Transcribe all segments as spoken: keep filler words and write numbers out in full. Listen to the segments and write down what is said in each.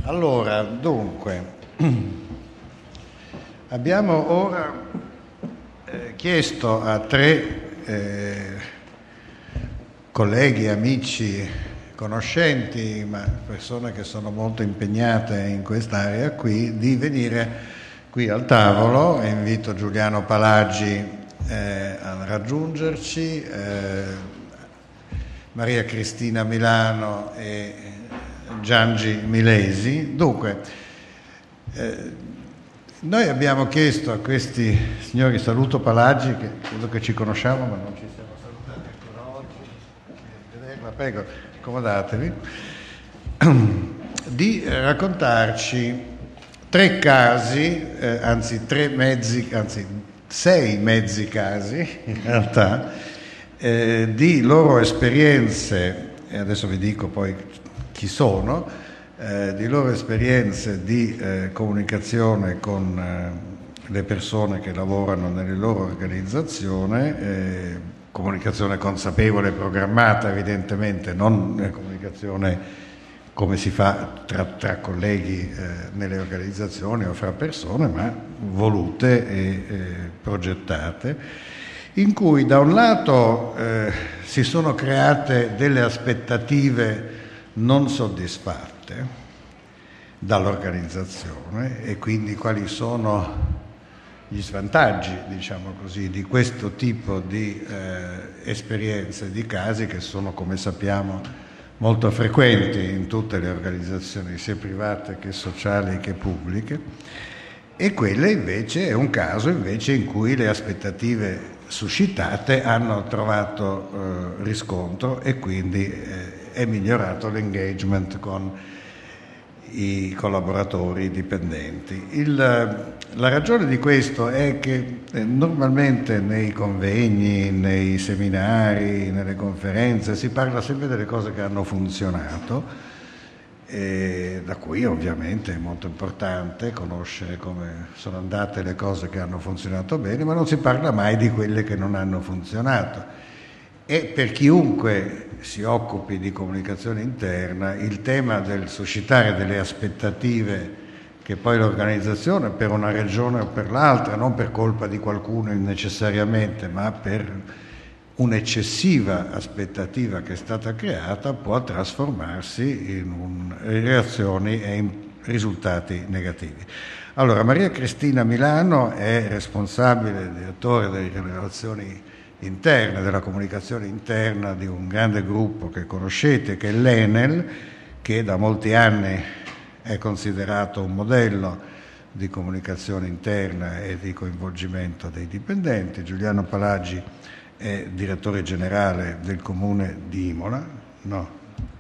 Allora, dunque, abbiamo ora eh, chiesto a tre eh, colleghi, amici, conoscenti, ma persone che sono molto impegnate in quest'area qui, di venire qui al tavolo, e invito Giuliano Palagi eh, a raggiungerci, eh, Maria Cristina Milano e Giangi Milesi. Dunque, eh, noi abbiamo chiesto a questi signori, saluto Palagi, che credo che ci conosciamo ma non ci siamo salutati ancora oggi, ma prego, accomodatevi, di raccontarci tre casi, eh, anzi tre mezzi, anzi sei mezzi casi in realtà, eh, di loro esperienze, e adesso vi dico poi chi sono, eh, di loro esperienze di eh, comunicazione con eh, le persone che lavorano nelle loro organizzazioni, eh, comunicazione consapevole e programmata evidentemente, non eh, comunicazione come si fa tra, tra colleghi eh, nelle organizzazioni o fra persone, ma volute e eh, progettate, in cui da un lato eh, si sono create delle aspettative non soddisfatte dall'organizzazione, e quindi quali sono gli svantaggi, diciamo così, di questo tipo di eh, esperienze, di casi che sono, come sappiamo, molto frequenti in tutte le organizzazioni, sia private che sociali che pubbliche, e quelle invece è un caso invece in cui le aspettative suscitate hanno trovato eh, riscontro, e quindi eh, è migliorato l'engagement con i collaboratori, i dipendenti. Il, la ragione di questo è che eh, normalmente nei convegni, nei seminari, nelle conferenze si parla sempre delle cose che hanno funzionato, e da cui ovviamente è molto importante conoscere come sono andate le cose che hanno funzionato bene, ma non si parla mai di quelle che non hanno funzionato. E per chiunque si occupi di comunicazione interna, il tema del suscitare delle aspettative che poi l'organizzazione, per una ragione o per l'altra, non per colpa di qualcuno necessariamente, ma per un'eccessiva aspettativa che è stata creata, può trasformarsi in, un, in reazioni e in risultati negativi. Allora, Maria Cristina Milano è responsabile, direttore delle relazioni interne, della comunicazione interna di un grande gruppo che conoscete, che è l'Enel, che da molti anni è considerato un modello di comunicazione interna e di coinvolgimento dei dipendenti. Giuliano Palagi è direttore generale del comune di Imola, no,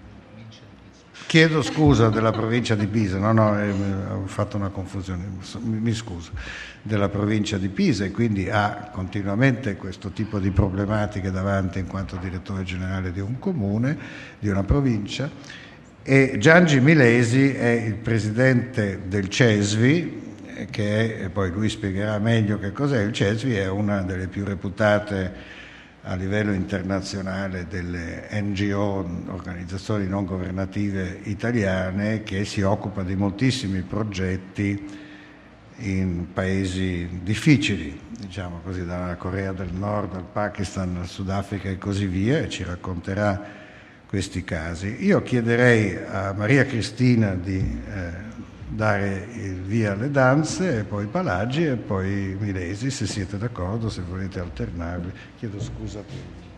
chiedo scusa, della provincia di Pisa, no, no, eh, ho fatto una confusione, mi, mi scuso, della provincia di Pisa, e quindi ha continuamente questo tipo di problematiche davanti in quanto direttore generale di un comune, di una provincia. E Giangi Milesi è il presidente del CESVI, che è, e poi lui spiegherà meglio che cos'è. Il CESVI è una delle più reputate a livello internazionale delle N G O, organizzazioni non governative italiane, che si occupa di moltissimi progetti in paesi difficili, diciamo così, dalla Corea del Nord al Pakistan, al Sudafrica e così via, e ci racconterà questi casi. Io chiederei a Maria Cristina di eh, dare il via alle danze, e poi Palagi e poi Milesi, se siete d'accordo, se volete alternarvi. Chiedo scusa per